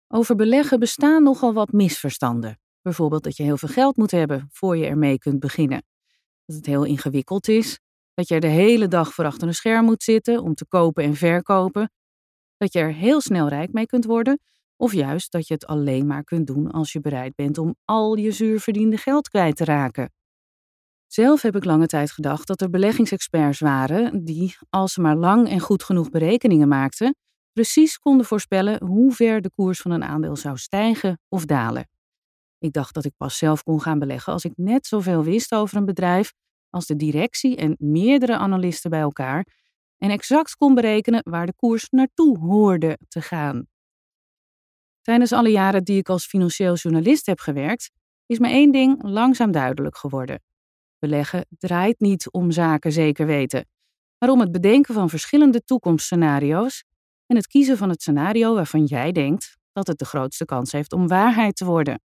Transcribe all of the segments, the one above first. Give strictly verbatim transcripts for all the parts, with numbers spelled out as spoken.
Over beleggen bestaan nogal wat misverstanden. Bijvoorbeeld dat je heel veel geld moet hebben voor je ermee kunt beginnen. Dat het heel ingewikkeld is. Dat je er de hele dag voor achter een scherm moet zitten om te kopen en verkopen. Dat je er heel snel rijk mee kunt worden. Of juist dat je het alleen maar kunt doen als je bereid bent om al je zuur verdiende geld kwijt te raken. Zelf heb ik lange tijd gedacht dat er beleggingsexperts waren die, als ze maar lang en goed genoeg berekeningen maakten, precies konden voorspellen hoe ver de koers van een aandeel zou stijgen of dalen. Ik dacht dat ik pas zelf kon gaan beleggen als ik net zoveel wist over een bedrijf als de directie en meerdere analisten bij elkaar en exact kon berekenen waar de koers naartoe hoorde te gaan. Tijdens alle jaren die ik als financieel journalist heb gewerkt, is me één ding langzaam duidelijk geworden. Beleggen draait niet om zaken zeker weten, maar om het bedenken van verschillende toekomstscenario's en het kiezen van het scenario waarvan jij denkt dat het de grootste kans heeft om waarheid te worden.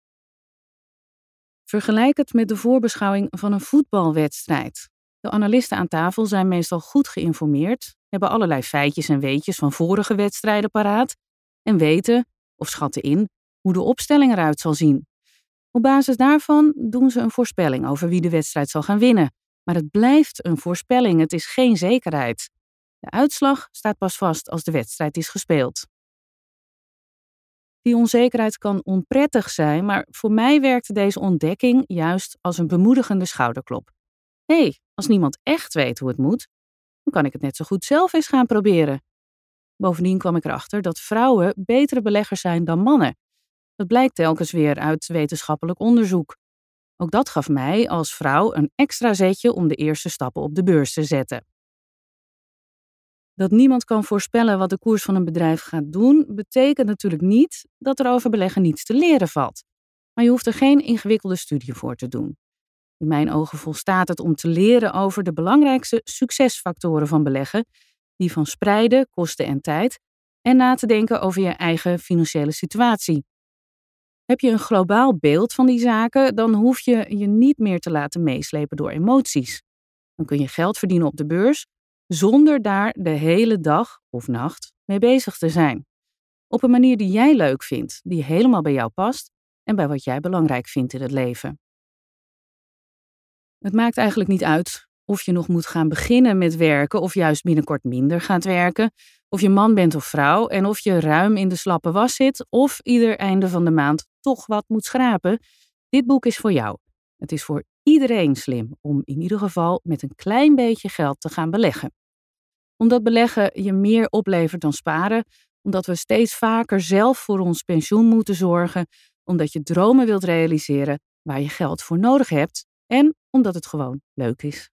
Vergelijk het met de voorbeschouwing van een voetbalwedstrijd. De analisten aan tafel zijn meestal goed geïnformeerd, hebben allerlei feitjes en weetjes van vorige wedstrijden paraat en weten, of schatten in, hoe de opstelling eruit zal zien. Op basis daarvan doen ze een voorspelling over wie de wedstrijd zal gaan winnen. Maar het blijft een voorspelling, het is geen zekerheid. De uitslag staat pas vast als de wedstrijd is gespeeld. Die onzekerheid kan onprettig zijn, maar voor mij werkte deze ontdekking juist als een bemoedigende schouderklop. Hé, hey, als niemand echt weet hoe het moet, dan kan ik het net zo goed zelf eens gaan proberen. Bovendien kwam ik erachter dat vrouwen betere beleggers zijn dan mannen. Dat blijkt telkens weer uit wetenschappelijk onderzoek. Ook dat gaf mij als vrouw een extra zetje om de eerste stappen op de beurs te zetten. Dat niemand kan voorspellen wat de koers van een bedrijf gaat doen, betekent natuurlijk niet dat er over beleggen niets te leren valt. Maar je hoeft er geen ingewikkelde studie voor te doen. In mijn ogen volstaat het om te leren over de belangrijkste succesfactoren van beleggen, die van spreiden, kosten en tijd, en na te denken over je eigen financiële situatie. Heb je een globaal beeld van die zaken, dan hoef je je niet meer te laten meeslepen door emoties. Dan kun je geld verdienen op de beurs, zonder daar de hele dag of nacht mee bezig te zijn. Op een manier die jij leuk vindt, die helemaal bij jou past en bij wat jij belangrijk vindt in het leven. Het maakt eigenlijk niet uit of je nog moet gaan beginnen met werken of juist binnenkort minder gaat werken, of je man bent of vrouw en of je ruim in de slappe was zit of ieder einde van de maand toch wat moet schrapen. Dit boek is voor jou. Het is voor iedereen slim om in ieder geval met een klein beetje geld te gaan beleggen. Omdat beleggen je meer oplevert dan sparen, omdat we steeds vaker zelf voor ons pensioen moeten zorgen, omdat je dromen wilt realiseren waar je geld voor nodig hebt en omdat het gewoon leuk is.